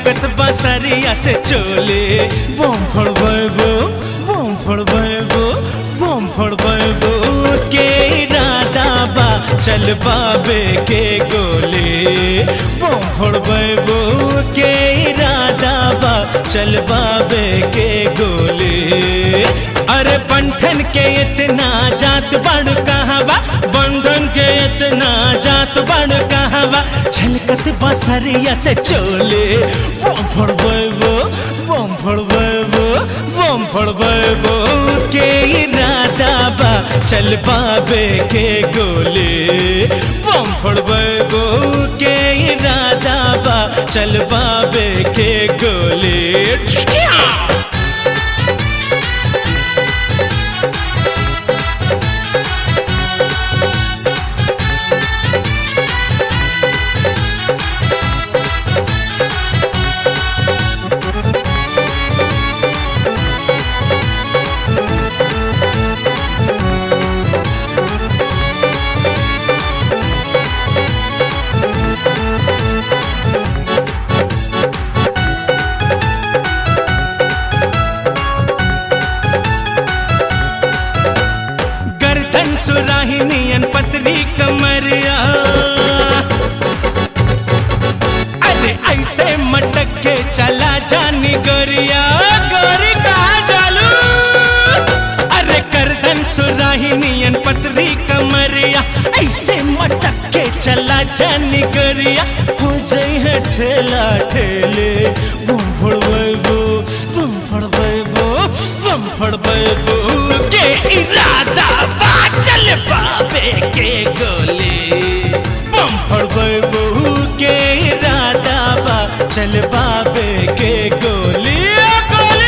छलकत बसरिया से चोले बम फोड़बो बम फोड़बो बम फोड़बो के इरादा बा चल बाबे के गोले बम फोड़बो के इरादा बा चल बाबे के गोले। अरे बंधन के इतना जात बड़ कहवा बंधन के इतना जात बड़ कहवा छलकत बसरिया से चोले बम फोड़बो बम फोड़बो बम फोड़बो के इरादा बा चल बाबे के गोले बम फोड़बो के इरादा बा चल बाबे के गोले। सुराहिनियन पतली कमरिया अरे ऐसे मटक के चला जानी गोरिया गोरी कहा जालू। अरे गर्दन सुराहिनियन पतली कमरिया ऐसे मटक के चला जानी गोरिया हो जाई है ठेला ठेले बम फोड़बो बम फोड़बो बम फोड़बो के इरादा बा चल बाबे के गोले बम फोड़बो के इरादा बा चल बाबे के गोले गोले।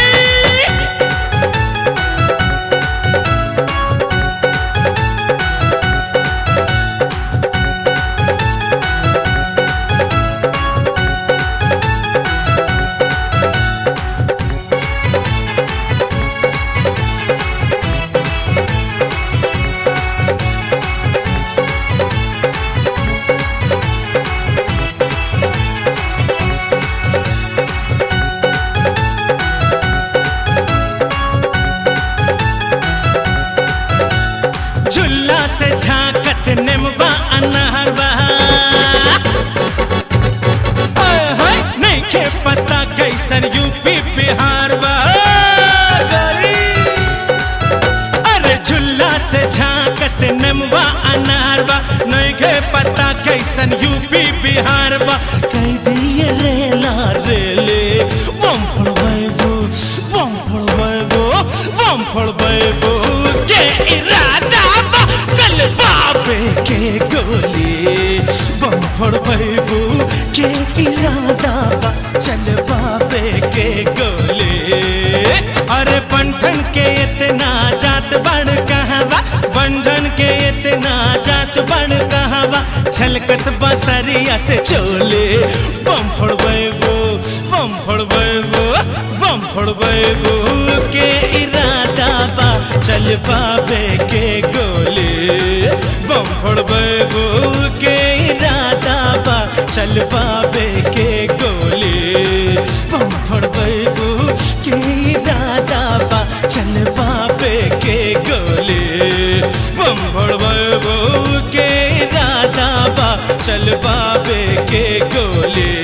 से झांकत नेमबा अनहरबा नहीं के पता कैसन यूपी बिहार बा। अरे झुल्ला से झांकत नेमबा अनहरबा नहीं के पता कैसन यूपी बिहार बा। कह दिए रेला रेले बम फोड़बो बम फोड़बो बम फोड़बो के इरादा चल बाबे के गोले बम फोड़बो के इरादा बा चल बाबे के गोले। अरे बंधन के इतना जात बड़ कहवा बंधन के इतना जात बड़ कहवा छलकत बसरिया से चोले बम फोड़बो बम फोड़बो बम फोड़बो के इरादा बा चल बाबे के गोले बम फोड़बो के इरादा बा चल बाबे के गोले बम फोड़बो के इरादा बा चल बाबे के गोले बम फोड़बो के इरादा बा चल बाबे के गोले।